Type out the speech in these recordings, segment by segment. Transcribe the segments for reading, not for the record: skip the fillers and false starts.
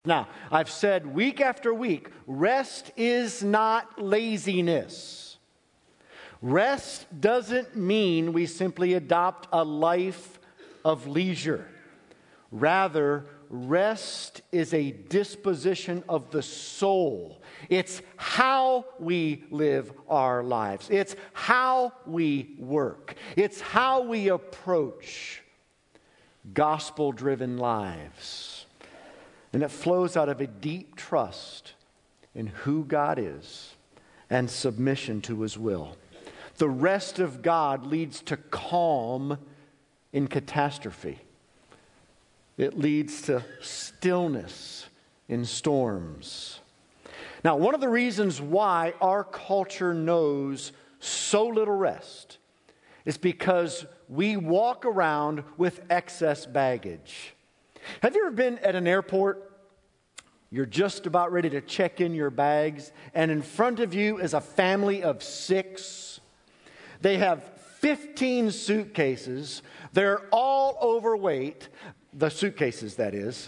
Now, I've said week after week, rest is not laziness. Rest doesn't mean we simply adopt a life of leisure. Rather, rest is a disposition of the soul. It's how we live our lives. It's how we work. It's how we approach gospel-driven lives. And it flows out of a deep trust in who God is and submission to His will. The rest of God leads to calm in catastrophe. It leads to stillness in storms. Now, one of the reasons why our culture knows so little rest is because we walk around with excess baggage. Have you ever been at an airport? You're just about ready to check in your bags, and in front of you is a family of 6. They have 15 suitcases. They're all overweight. The suitcases, that is.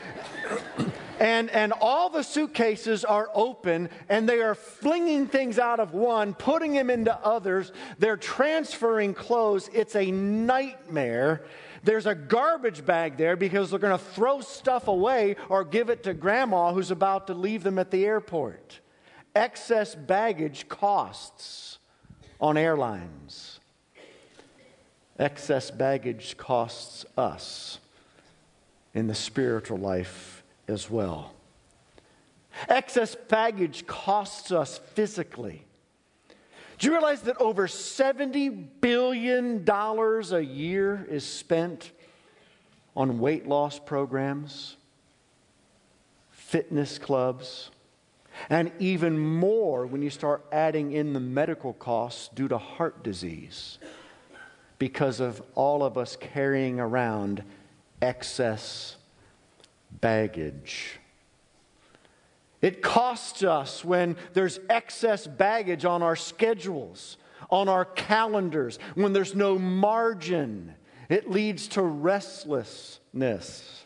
And all the suitcases are open, and they are flinging things out of one, putting them into others. They're transferring clothes. It's a nightmare. There's a garbage bag there because they're going to throw stuff away or give it to grandma who's about to leave them at the airport. Excess baggage costs on airlines. Excess baggage costs us in the spiritual life as well. Excess baggage costs us physically. Do you realize that over $70 billion a year is spent on weight loss programs, fitness clubs, and even more when you start adding in the medical costs due to heart disease because of all of us carrying around excess baggage. It costs us when there's excess baggage on our schedules, on our calendars, when there's no margin. It leads to restlessness.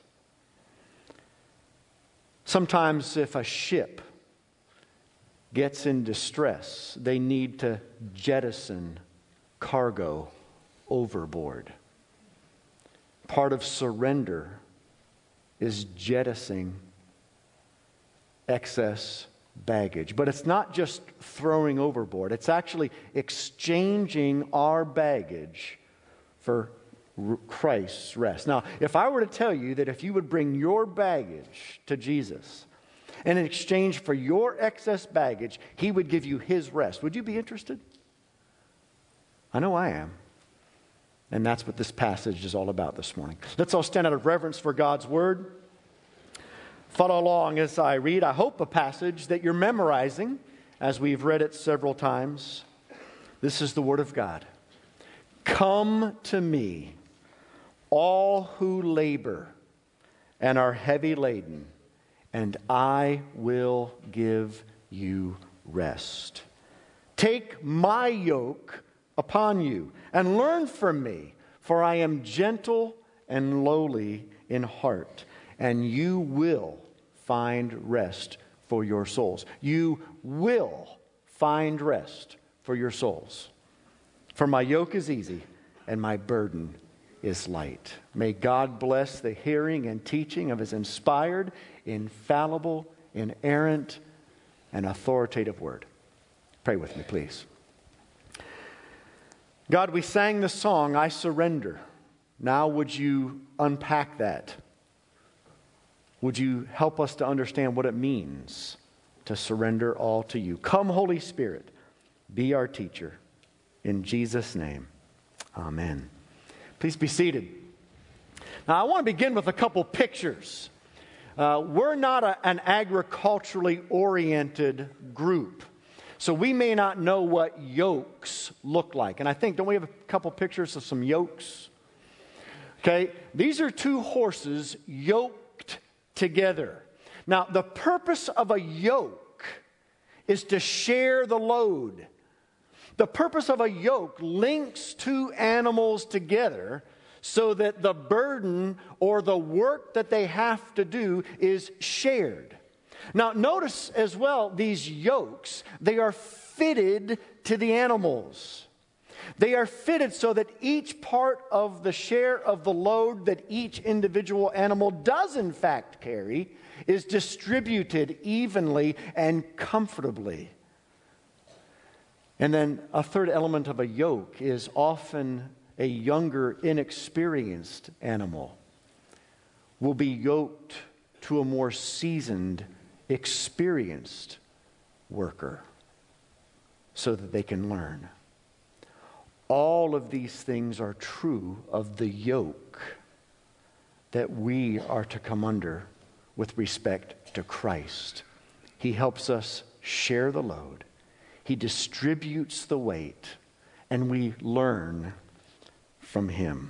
Sometimes if a ship gets in distress, they need to jettison cargo overboard. Part of surrender is jettisoning excess baggage. But it's not just throwing overboard. It's actually exchanging our baggage for Christ's rest. Now, if I were to tell you that if you would bring your baggage to Jesus, and in exchange for your excess baggage, He would give you His rest, would you be interested? I know I am. And that's what this passage is all about this morning. Let's all stand out of reverence for God's Word. Follow along as I read, I hope, a passage that you're memorizing as we've read it several times. This is the Word of God. Come to me, all who labor and are heavy laden, and I will give you rest. Take my yoke upon you and learn from me, for I am gentle and lowly in heart, and you will find rest for your souls. You will find rest for your souls. For my yoke is easy and my burden is light. May God bless the hearing and teaching of His inspired, infallible, inerrant, and authoritative Word. Pray with me, please. God, we sang the song, I Surrender. Now would you unpack that? Would you help us to understand what it means to surrender all to you? Come, Holy Spirit, be our teacher. In Jesus' name, amen. Please be seated. Now, I want to begin with a couple pictures. We're not an agriculturally oriented group, so we may not know what yokes look like. And I think, don't we have a couple pictures of some yokes? Okay, these are 2 horses yoked together. Now, the purpose of a yoke is to share the load. The purpose of a yoke links 2 animals together so that the burden or the work that they have to do is shared. Now, notice as well, these yokes, they are fitted to the animals. They are fitted so that each part of the share of the load that each individual animal does in fact carry is distributed evenly and comfortably. And then a third element of a yoke is often a younger, inexperienced animal will be yoked to a more seasoned, experienced worker so that they can learn. All of these things are true of the yoke that we are to come under with respect to Christ. He helps us share the load. He distributes the weight, and we learn from Him.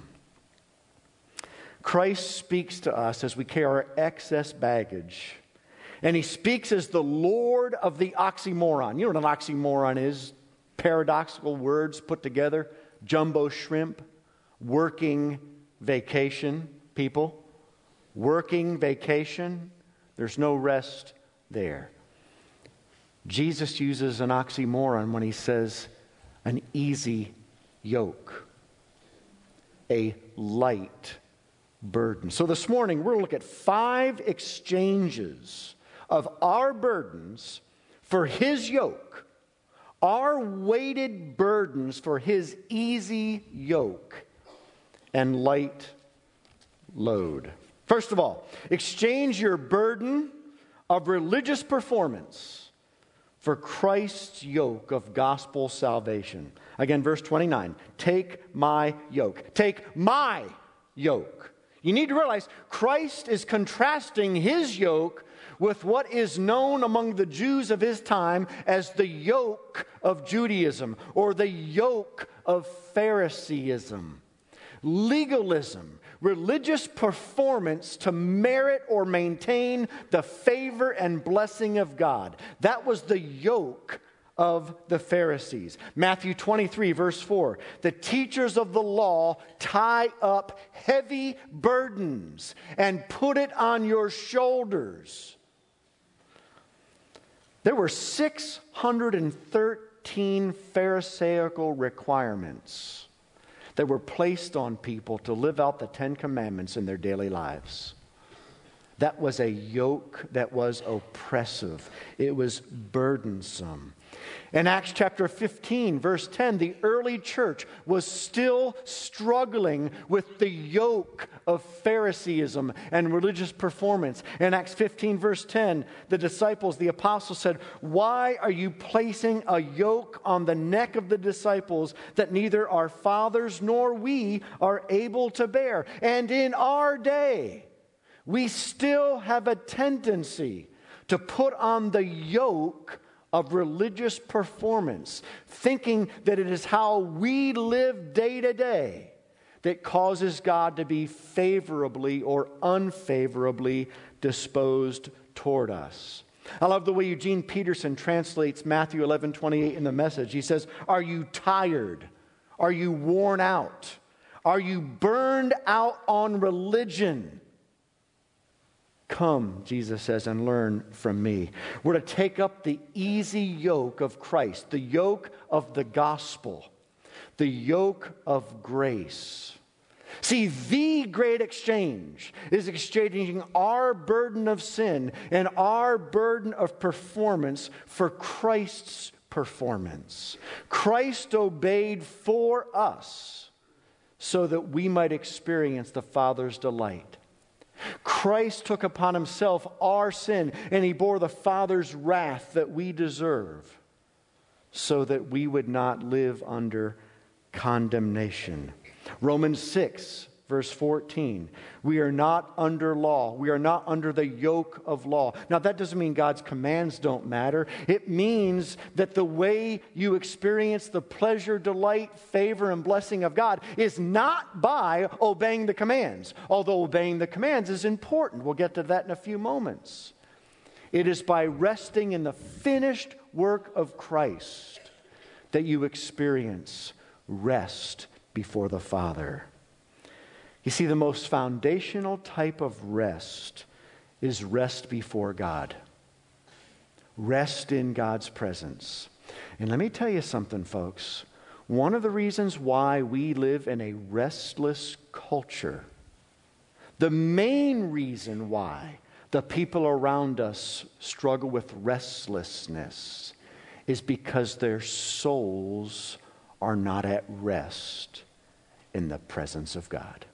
Christ speaks to us as we carry our excess baggage, and He speaks as the Lord of the oxymoron. You know what an oxymoron is? Paradoxical words put together. Jumbo shrimp, working vacation, people. Working vacation, there's no rest there. Jesus uses an oxymoron when He says an easy yoke, a light burden. So this morning we're going to look at 5 exchanges of our burdens for His yoke, our weighted burdens for His easy yoke and light load. First of all, exchange your burden of religious performance for Christ's yoke of gospel salvation. Again, verse 29, take my yoke. Take my yoke. You need to realize Christ is contrasting His yoke with what is known among the Jews of His time as the yoke of Judaism or the yoke of Phariseeism. Legalism, religious performance to merit or maintain the favor and blessing of God. That was the yoke of the Pharisees. Matthew 23, verse 4. The teachers of the law tie up heavy burdens and put it on your shoulders. There were 613 Pharisaical requirements that were placed on people to live out the 10 Commandments in their daily lives. That was a yoke that was oppressive. It was burdensome. In Acts chapter 15, verse 10, the early church was still struggling with the yoke of Phariseeism and religious performance. In Acts 15, verse 10, the disciples, the apostles said, "Why are you placing a yoke on the neck of the disciples that neither our fathers nor we are able to bear?" And in our day, we still have a tendency to put on the yoke of religious performance, thinking that it is how we live day to day that causes God to be favorably or unfavorably disposed toward us. I love the way Eugene Peterson translates Matthew 11:28 in the Message. He says, "Are you tired? Are you worn out? Are you burned out on religion? Come," Jesus says, "and learn from me." We're to take up the easy yoke of Christ, the yoke of the gospel, the yoke of grace. See, the great exchange is exchanging our burden of sin and our burden of performance for Christ's performance. Christ obeyed for us so that we might experience the Father's delight. Christ took upon Himself our sin, and He bore the Father's wrath that we deserve, so that we would not live under condemnation. Romans 6, verse 14. We are not under law. We are not under the yoke of law. Now, that doesn't mean God's commands don't matter. It means that the way you experience the pleasure, delight, favor, and blessing of God is not by obeying the commands, although obeying the commands is important. We'll get to that in a few moments. It is by resting in the finished work of Christ that you experience rest before the Father. You see, the most foundational type of rest is rest before God. Rest in God's presence. And let me tell you something, folks. One of the reasons why we live in a restless culture, the main reason why the people around us struggle with restlessness, is because their souls are not at rest in the presence of God.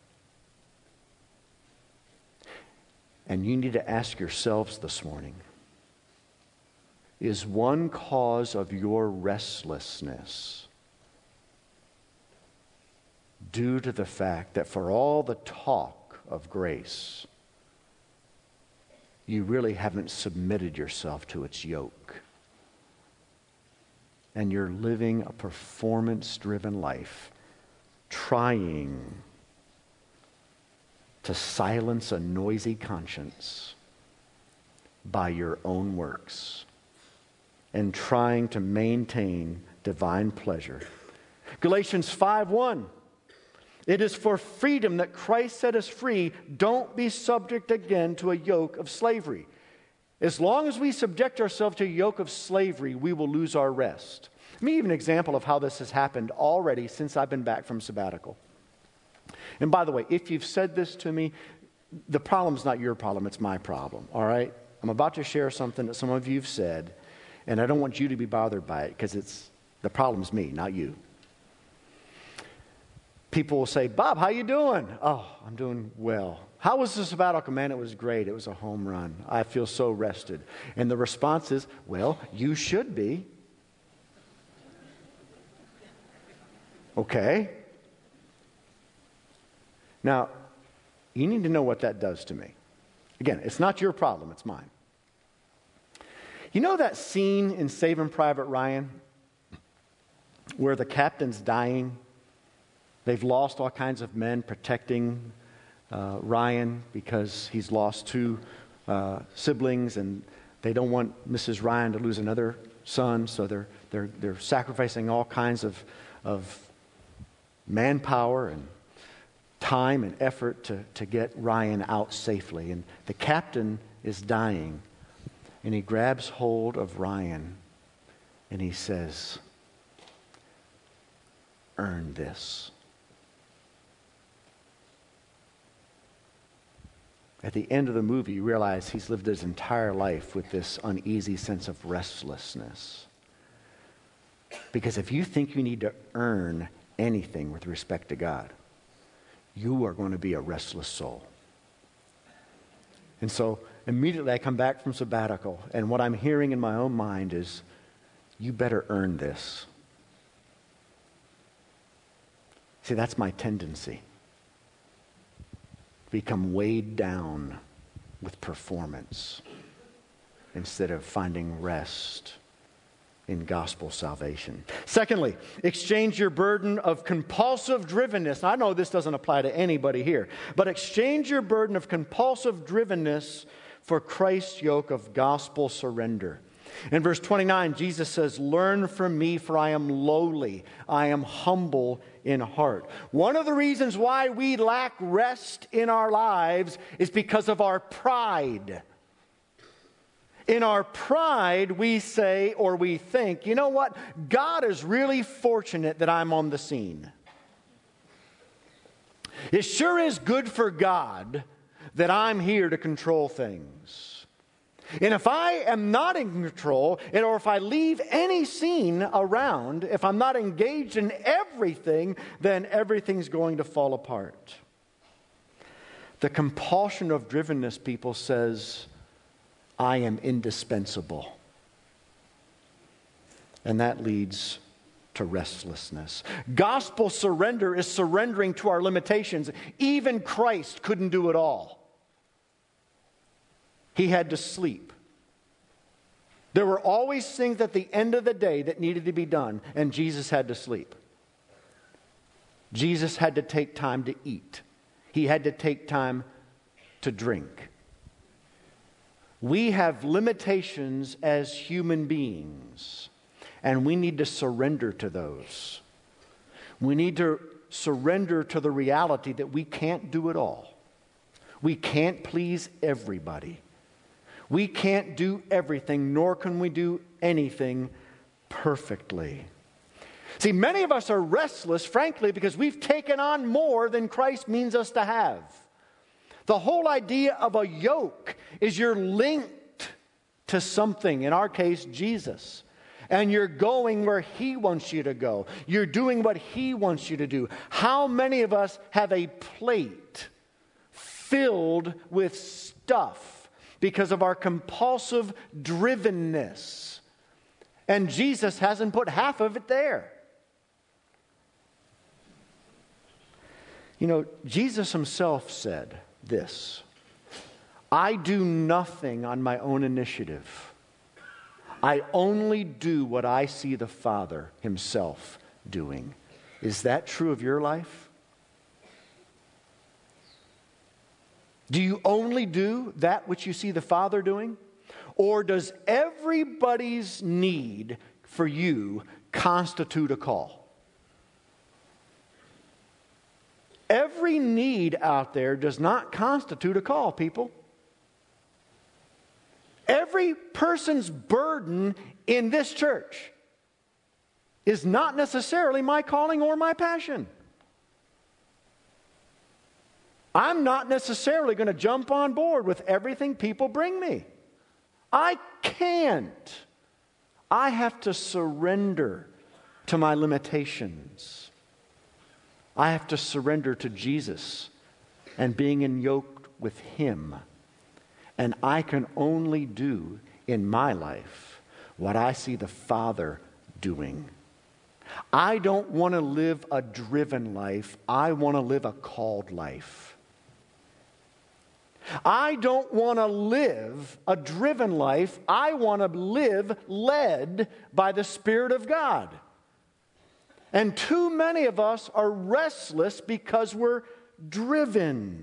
And you need to ask yourselves this morning, is one cause of your restlessness due to the fact that for all the talk of grace, you really haven't submitted yourself to its yoke? And you're living a performance-driven life, trying to silence a noisy conscience by your own works and trying to maintain divine pleasure. Galatians 5:1. It is for freedom that Christ set us free. Don't be subject again to a yoke of slavery. As long as we subject ourselves to a yoke of slavery, we will lose our rest. Let me give an example of how this has happened already since I've been back from sabbatical. And by the way, if you've said this to me, the problem's not your problem, it's my problem, all right? I'm about to share something that some of you have said, and I don't want you to be bothered by it because the problem's me, not you. People will say, Bob, how you doing? Oh, I'm doing well. How was the sabbatical? Man, it was great. It was a home run. I feel so rested. And the response is, well, you should be. Okay. Now, you need to know what that does to me. Again, it's not your problem, it's mine. You know that scene in Saving Private Ryan where the captain's dying? They've lost all kinds of men protecting Ryan because he's lost two siblings, and they don't want Mrs. Ryan to lose another son, so they're sacrificing all kinds of manpower and time and effort to get Ryan out safely. And the captain is dying, and he grabs hold of Ryan and he says, earn this. At the end of the movie, you realize he's lived his entire life with this uneasy sense of restlessness. Because if you think you need to earn anything with respect to God, you are going to be a restless soul. And so immediately I come back from sabbatical, and what I'm hearing in my own mind is, you better earn this. See, that's my tendency. Become weighed down with performance instead of finding rest in gospel salvation. Secondly, exchange your burden of compulsive drivenness. Now, I know this doesn't apply to anybody here, but exchange your burden of compulsive drivenness for Christ's yoke of gospel surrender. In verse 29, Jesus says, learn from me, for I am lowly, I am humble in heart. One of the reasons why we lack rest in our lives is because of our pride. In our pride, we say or we think, you know what? God is really fortunate that I'm on the scene. It sure is good for God that I'm here to control things. And if I am not in control, or if I leave any scene around, if I'm not engaged in everything, then everything's going to fall apart. The compulsion of drivenness, people, says, I am indispensable. And that leads to restlessness. Gospel surrender is surrendering to our limitations. Even Christ couldn't do it all. He had to sleep. There were always things at the end of the day that needed to be done, and Jesus had to sleep. Jesus had to take time to eat. He had to take time to drink. We have limitations as human beings, and we need to surrender to those. We need to surrender to the reality that we can't do it all. We can't please everybody. We can't do everything, nor can we do anything perfectly. See, many of us are restless, frankly, because we've taken on more than Christ means us to have. The whole idea of a yoke is you're linked to something, in our case, Jesus. And you're going where He wants you to go. You're doing what He wants you to do. How many of us have a plate filled with stuff because of our compulsive drivenness? And Jesus hasn't put half of it there. You know, Jesus Himself said this, "I do nothing on my own initiative. I only do what I see the Father Himself doing." Is that true of your life? Do you only do that which you see the Father doing? Or does everybody's need for you constitute a call? Every need out there does not constitute a call, people. Every person's burden in this church is not necessarily my calling or my passion. I'm not necessarily going to jump on board with everything people bring me. I can't. I have to surrender to my limitations. I have to surrender to Jesus and being yoked with Him. And I can only do in my life what I see the Father doing. I don't want to live a driven life. I want to live a called life. I don't want to live a driven life. I want to live led by the Spirit of God. And too many of us are restless because we're driven.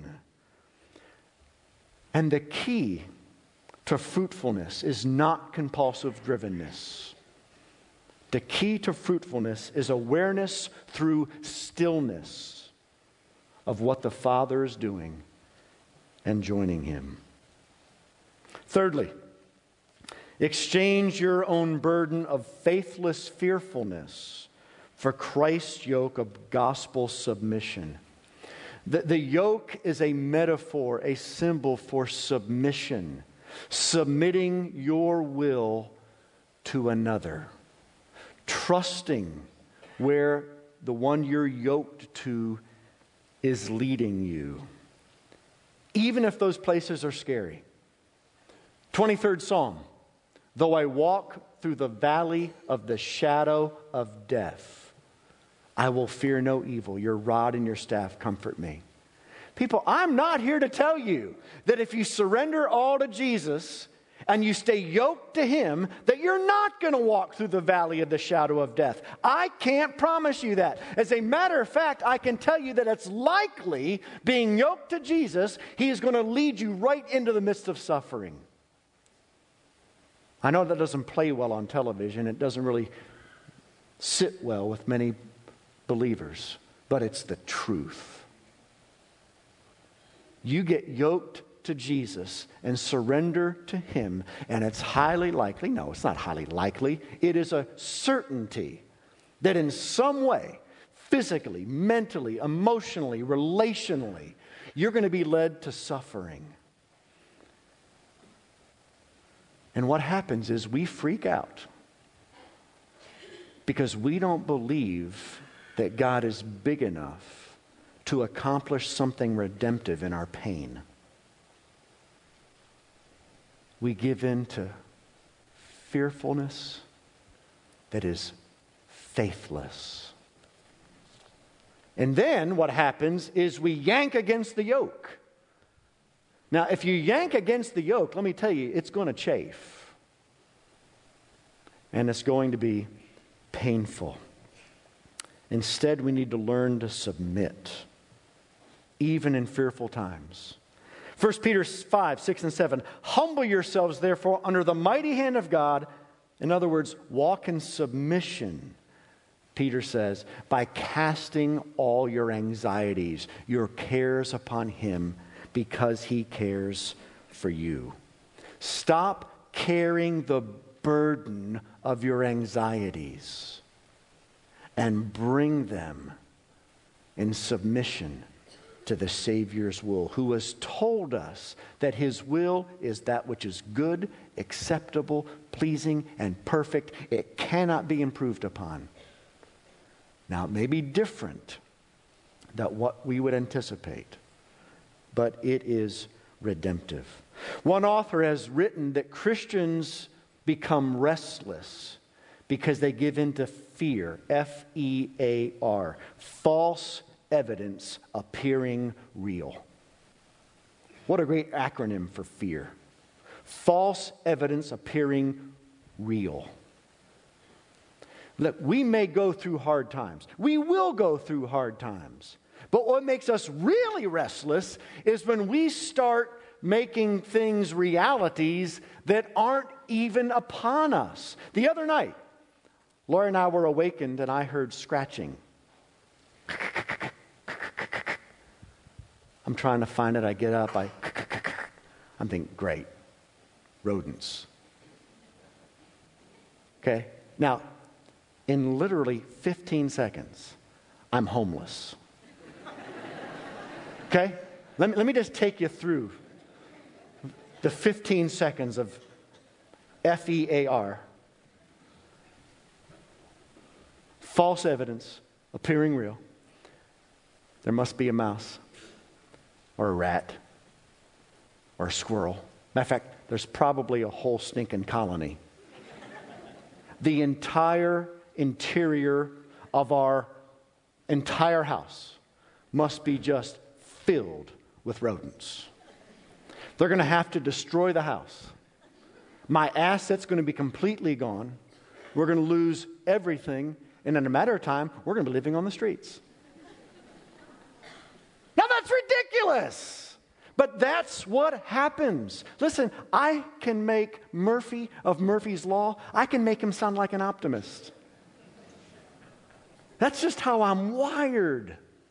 And the key to fruitfulness is not compulsive drivenness. The key to fruitfulness is awareness through stillness of what the Father is doing and joining Him. Thirdly, exchange your own burden of faithless fearfulness for Christ's yoke of gospel submission. The yoke is a metaphor, a symbol for submission, submitting your will to another, trusting where the one you're yoked to is leading you, even if those places are scary. 23rd Psalm, though I walk through the valley of the shadow of death, I will fear no evil. Your rod and your staff comfort me. People, I'm not here to tell you that if you surrender all to Jesus and you stay yoked to Him, that you're not going to walk through the valley of the shadow of death. I can't promise you that. As a matter of fact, I can tell you that it's likely, being yoked to Jesus, He is going to lead you right into the midst of suffering. I know that doesn't play well on television. It doesn't really sit well with many believers, but it's the truth. You get yoked to Jesus and surrender to Him, and it's highly likely, no, it's not highly likely, it is a certainty that in some way, physically, mentally, emotionally, relationally, you're going to be led to suffering. And what happens is we freak out because we don't believe that God is big enough to accomplish something redemptive in our pain. We give in to fearfulness that is faithless. And then what happens is we yank against the yoke. Now, if you yank against the yoke, let me tell you, it's going to chafe. And it's going to be painful. Instead, we need to learn to submit, even in fearful times. 1 Peter 5, 6, and 7. Humble yourselves, therefore, under the mighty hand of God. In other words, walk in submission Peter says, by casting all your anxieties, your cares upon him, because he cares for you. Stop carrying the burden of your anxieties and bring them in submission to the Savior's will, who has told us that his will is that which is good, acceptable, pleasing, and perfect. It cannot be improved upon. Now, it may be different than what we would anticipate, but it is redemptive. One author has written that Christians become restless because they give in to fear, F-E-A-R, false evidence appearing real. What a great acronym for fear. False evidence appearing real. Look, we may go through hard times. We will go through hard times. But what makes us really restless is when we start making things realities that aren't even upon us. The other night, Laura and I were awakened and I heard scratching. I'm trying to find it. I get up. I'm thinking, great. Rodents. Okay? Now, in literally 15 seconds, I'm homeless. Okay? Let me just take you through the 15 seconds of F-E-A-R. False evidence appearing real. There must be a mouse or a rat or a squirrel. Matter of fact, there's probably a whole stinking colony. The entire interior of our entire house must be just filled with rodents. They're going to have to destroy the house. My asset's going to be completely gone. We're going to lose everything. And in a matter of time, we're going to be living on the streets. Now that's ridiculous. But that's what happens. Listen, I can make Murphy of Murphy's Law, I can make him sound like an optimist. That's just how I'm wired.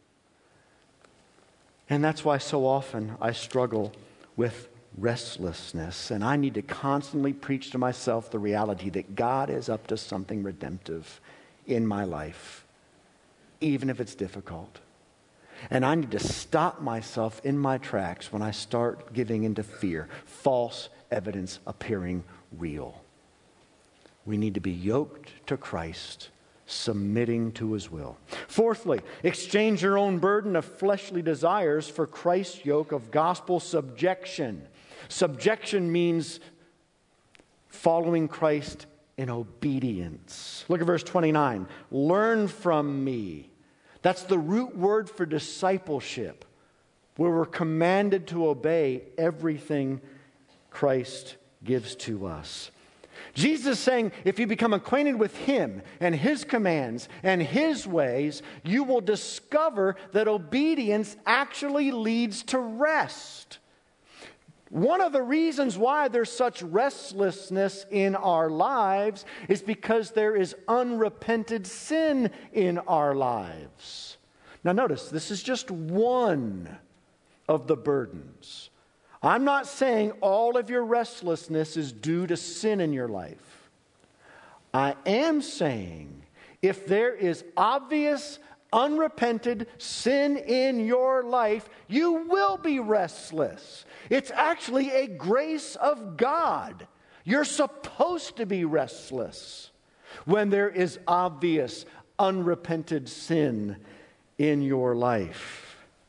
And that's why so often I struggle with restlessness. And I need to constantly preach to myself the reality that God is up to something redemptive in my life, even if it's difficult. And I need to stop myself in my tracks when I start giving into fear, false evidence appearing real. We need to be yoked to Christ, submitting to his will. Fourthly, exchange your own burden of fleshly desires for Christ's yoke of gospel subjection. Subjection means following Christ in obedience. Look at verse 29. Learn from me. That's the root word for discipleship, where we're commanded to obey everything Christ gives to us. Jesus is saying, if you become acquainted with him and his commands and his ways, you will discover that obedience actually leads to rest. One of the reasons why there's such restlessness in our lives is because there is unrepented sin in our lives. Now notice, this is just one of the burdens. I'm not saying all of your restlessness is due to sin in your life. I am saying if there is obvious, unrepented sin in your life, you will be restless. It's actually a grace of God. You're supposed to be restless when there is obvious, unrepented sin in your life.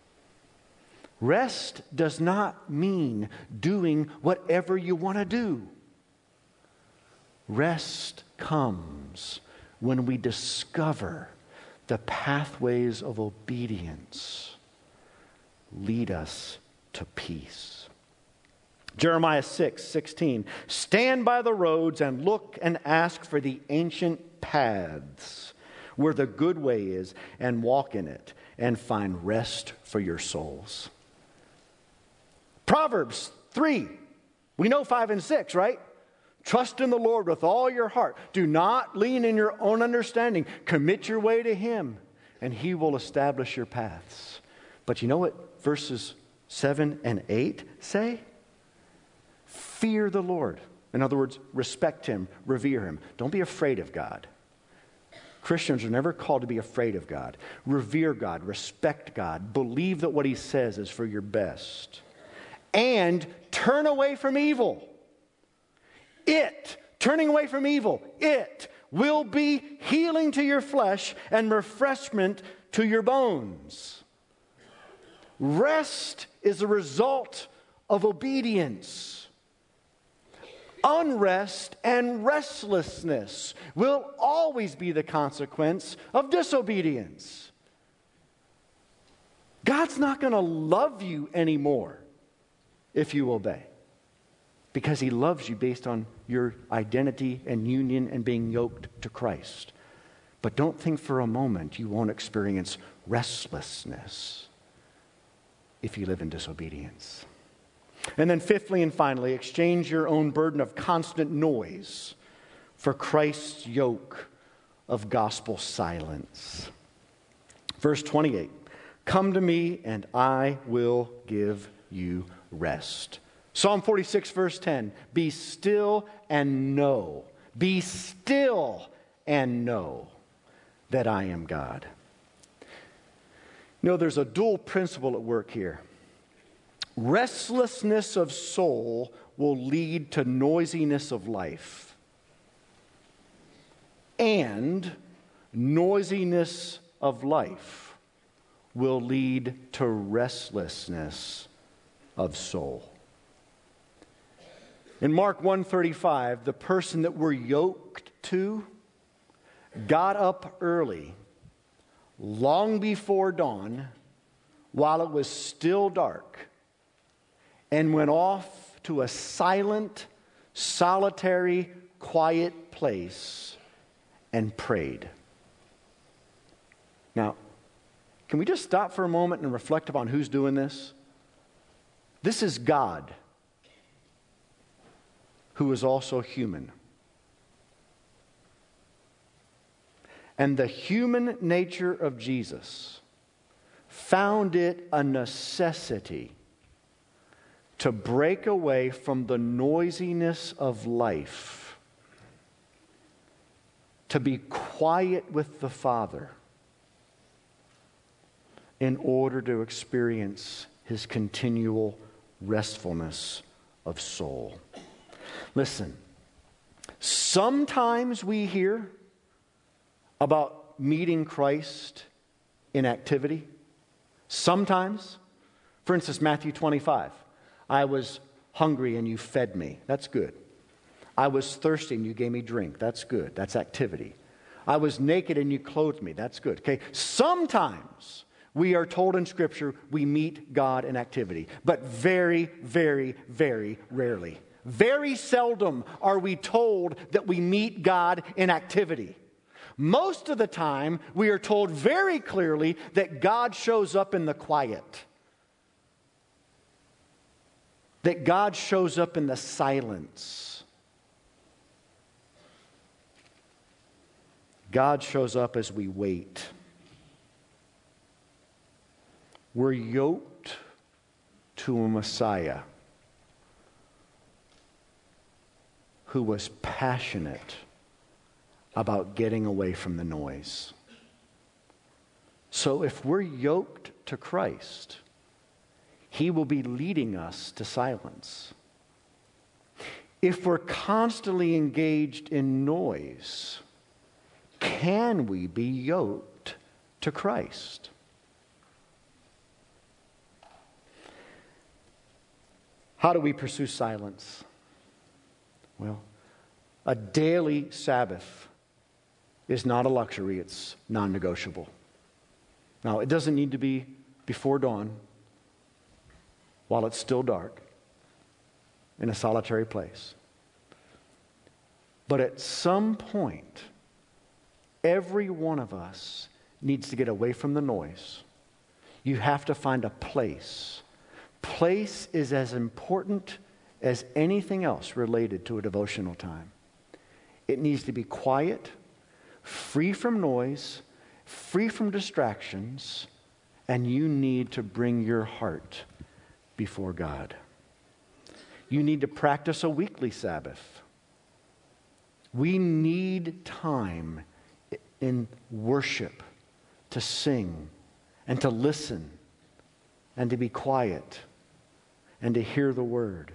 Rest does not mean doing whatever you want to do. Rest comes when we discover the pathways of obedience lead us to peace. Jeremiah 6:16. Stand by the roads and look and ask for the ancient paths where the good way is, and walk in it and find rest for your souls. Proverbs 3. We know 5 and 6, right? Trust in the Lord with all your heart. Do not lean in your own understanding. Commit your way to Him, and He will establish your paths. But you know what verses 7 and 8 say? Fear the Lord. In other words, respect Him, revere Him. Don't be afraid of God. Christians are never called to be afraid of God. Revere God, respect God, believe that what He says is for your best. And turn away from evil. Turning away from evil, it will be healing to your flesh and refreshment to your bones. Rest is a result of obedience. Unrest and restlessness will always be the consequence of disobedience. God's not going to love you anymore if you obey, because He loves you based on your identity and union and being yoked to Christ. But don't think for a moment you won't experience restlessness if you live in disobedience. And then fifthly and finally, exchange your own burden of constant noise for Christ's yoke of gospel silence. Verse 28, come to me and I will give you rest. Psalm 46, verse 10, be still and know. Be still and know that I am God. You know, there's a dual principle at work here. Restlessness of soul will lead to noisiness of life. And noisiness of life will lead to restlessness of soul. In Mark 1:35, the person that we're yoked to got up early, long before dawn, while it was still dark, and went off to a silent, solitary, quiet place and prayed. Now, can we just stop for a moment and reflect upon who's doing this? This is God, who is also human. And the human nature of Jesus found it a necessity to break away from the noisiness of life, to be quiet with the Father in order to experience His continual restfulness of soul. Listen, sometimes we hear about meeting Christ in activity. Sometimes, for instance, Matthew 25. I was hungry and you fed me. That's good. I was thirsty and you gave me drink. That's good. That's activity. I was naked and you clothed me. That's good. Okay. Sometimes we are told in Scripture we meet God in activity, but very, very, very rarely. Very seldom are we told that we meet God in activity. Most of the time, we are told very clearly that God shows up in the quiet. That God shows up in the silence. God shows up as we wait. We're yoked to a Messiah who was passionate about getting away from the noise. So if we're yoked to Christ, He will be leading us to silence. If we're constantly engaged in noise, can we be yoked to Christ? How do we pursue silence? Well, a daily Sabbath is not a luxury, it's non-negotiable. Now, it doesn't need to be before dawn, while it's still dark, in a solitary place. But at some point, every one of us needs to get away from the noise. You have to find a place. Place is as important as anything else related to a devotional time. It needs to be quiet, free from noise, free from distractions, and you need to bring your heart before God. You need to practice a weekly Sabbath. We need time in worship to sing and to listen and to be quiet and to hear the word.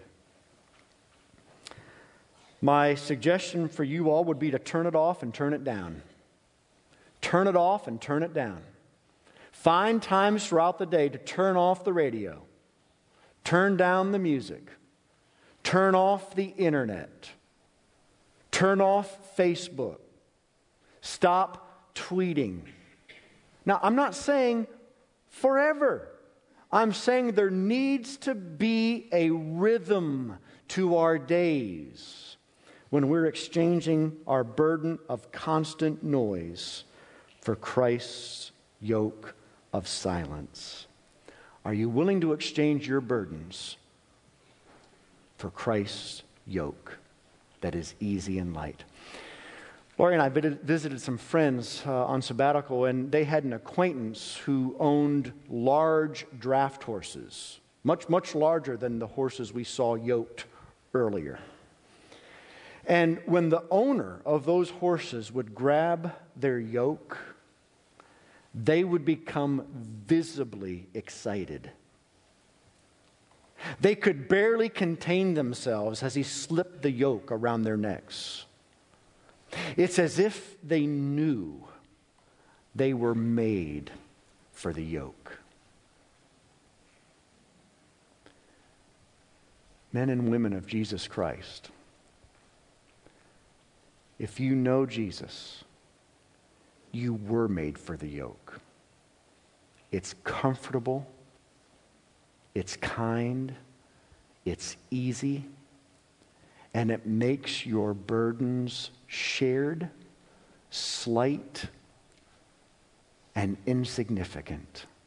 My suggestion for you all would be to turn it off and turn it down. Turn it off and turn it down. Find times throughout the day to turn off the radio, turn down the music, turn off the internet, turn off Facebook, stop tweeting. Now, I'm not saying forever. I'm saying there needs to be a rhythm to our days when we're exchanging our burden of constant noise for Christ's yoke of silence. Are you willing to exchange your burdens for Christ's yoke that is easy and light? Lori and I visited some friends on sabbatical, and they had an acquaintance who owned large draft horses, much, much larger than the horses we saw yoked earlier. And when the owner of those horses would grab their yoke, they would become visibly excited. They could barely contain themselves as he slipped the yoke around their necks. It's as if they knew they were made for the yoke. Men and women of Jesus Christ, if you know Jesus, you were made for the yoke. It's comfortable, it's kind, it's easy, and it makes your burdens shared, slight, and insignificant.